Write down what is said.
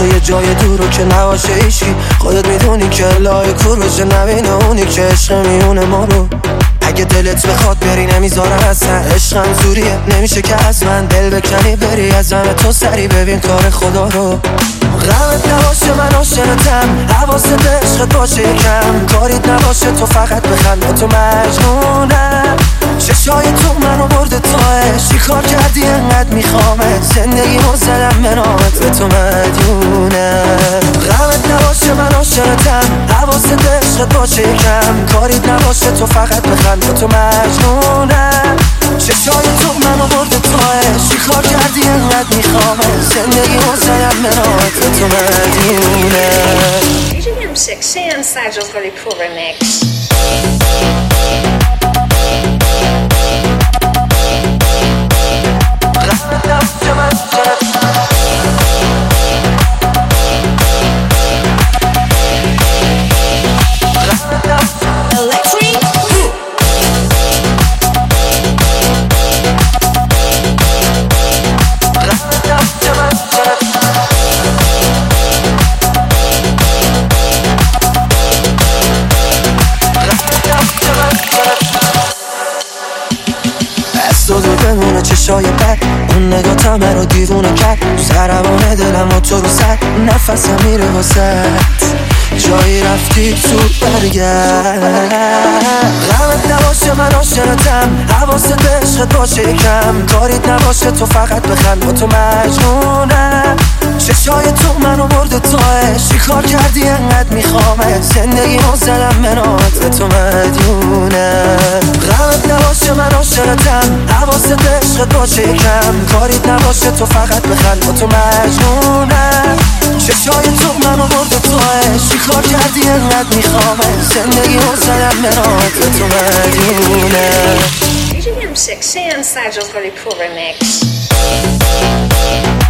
تو یه جای دورو که نباشه ایشی، خودت میدونی که لای کور بشه نبینه اونی که عشق میونه ما رو. اگه دلت بخواد بری نمیذارم اصلا، عشقم زوریه نمیشه که از من دل بکنی بری از همه تو سری ببین کار خدا رو. غمت نباشه من عاشقتم، حواست عشقت باشه یکم، کاریت نباشه تو فقط بخند با تو مجنونم. چشای تو منو برده توه، چیکار کردی انقدر میخوامت، زندگیمو زدم به نامت به تو مدیونم. غمت نباشه من عاشقتم، حواست عشقت باشه یکم، کاریت نباشه تو فقط بخند با تو مجنونم. چشای تو منو برده توه، چیکار کردی انقدر میخوامت، زندگیمو زدم به نامت به تو مدیونم. DJ M6 and Sajal's Gully Pro Remix. دو بمونه چشای بد، اون نگاه همه رو دیوونه کرد، سربانه دلم و تو رو سر، نفسم میره واسد، جایی رفتی تو برگرد. غمت نباشه من عاشقتم، حواست به عشقت باشه یکم، کاریت نباشه تو فقط بخند با تو مجنونم. چشای تو منو برده توه، چیکار کردی انقدر میخوامت، زندگیمو زدم به نامت به تو مدیونم. غمت نباشه من عاشقتم، حواست عشقت باشه یکم، کاریت نباشه تو فقط بخند با تو مجنونم. چشای تو منو برده توه، چیکار کردی انقدر میخوامت، زندگیمو زدم به نامت به تو مدیونم. DJ M6 and Sajal's Gully Pro Remix.